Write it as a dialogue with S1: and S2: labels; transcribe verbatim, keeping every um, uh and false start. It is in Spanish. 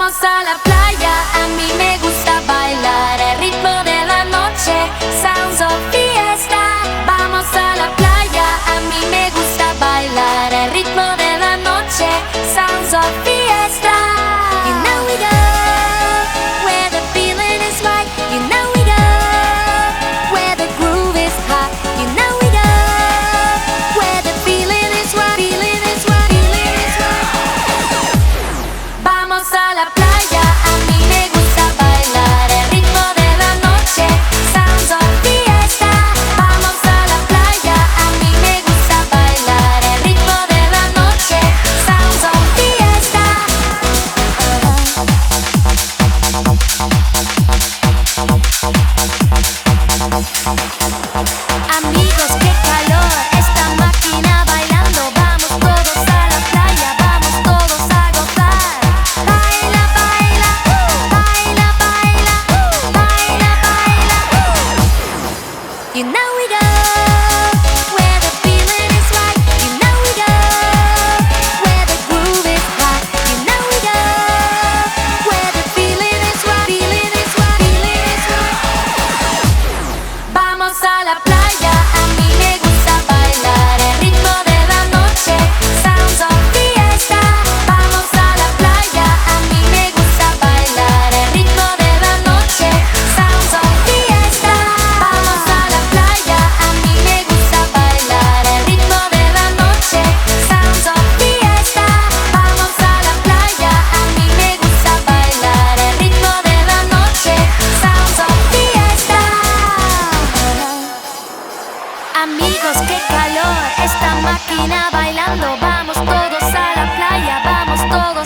S1: Vamos a la playa, a mí me gusta bailar el ritmo de la noche, sounds of fiesta. Vamos a la playa, a mí me gusta bailar el ritmo de la noche, sounds of fiesta. You know we go where the feeling is right. You know we go where the groove is hot. You know we go where the feeling is right. Feeling is right. Feeling is right. Vamos a la playa, a mí me gusta bailar el ritmo de la noche, sounds of fiesta. Vamos a la playa, a mí me gusta bailar el ritmo de la noche, sounds of fiesta. Amigos, qué calor, esta máquina bailando. Vamos todos a la playa, vamos todos a gozar. Baila, baila, uh, baila, baila, uh, baila, baila, uh. You know we go where the feeling is right. You know we go where the groove is hot. You know we go where the feeling is right. Feeling is right. Feeling is right. Vamos a la playa, a mí me gusta bailar el ritmo de la noche, sounds of fiesta. Vamos a la playa, a mí me gusta bailar el ritmo de la noche, sounds of fiesta. Vamos a la playa, a mí me gusta bailar el ritmo de la noche, sounds of fiesta. Vamos a la playa, a mí me gusta bailar el ritmo de la noche, sounds of fiesta. Amigos, qué calor, esta máquina bailando. Vamos todos a la playa, vamos todos